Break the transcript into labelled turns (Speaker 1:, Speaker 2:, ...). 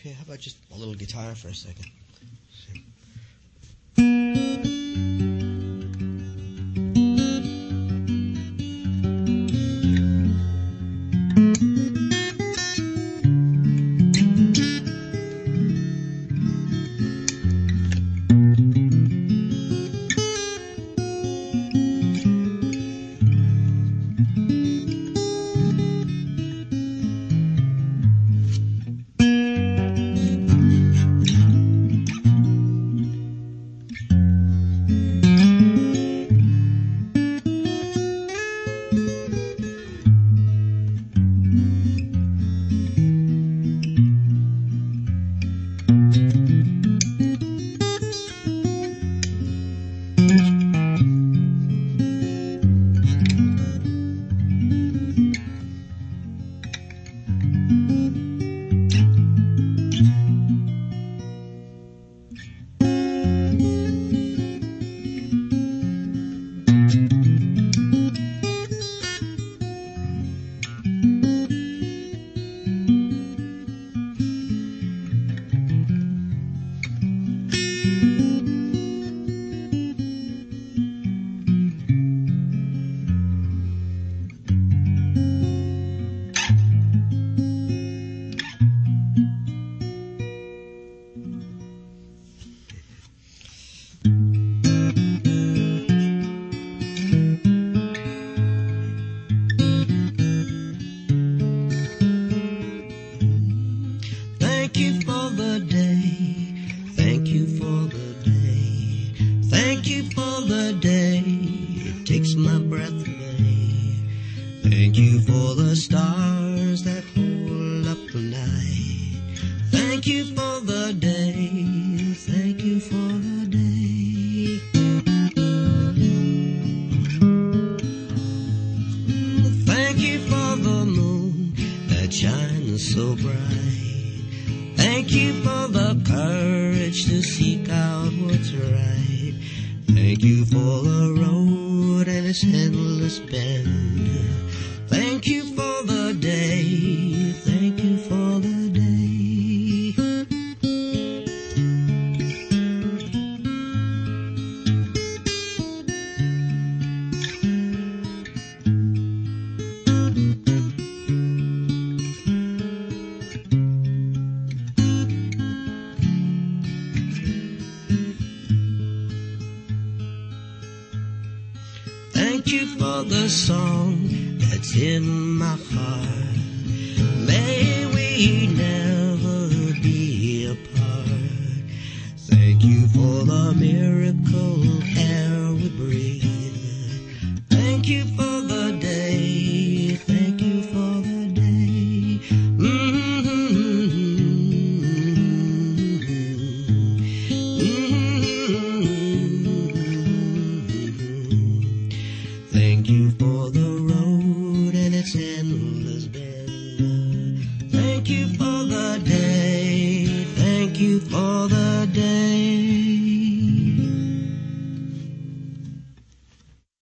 Speaker 1: Okay, how about just a little guitar for a second? Thank you for the day. Thank you for the day. Thank you for the day. It takes my breath away. Thank you for the stars that hold up the night. Thank you for the day. Thank you for the day. Thank you for the moon that shines so bright. Thank you for the courage to seek out what's right. Thank you for the road and its endless bend. Thank you for the day. Thank you for the day. Thank you for the song that's in my heart. May we never be apart. Thank you for the miracle air we breathe. Thank you for the day. Thank you for the day. Thank you for the road and its endless bend. Thank you for the day. Thank you for the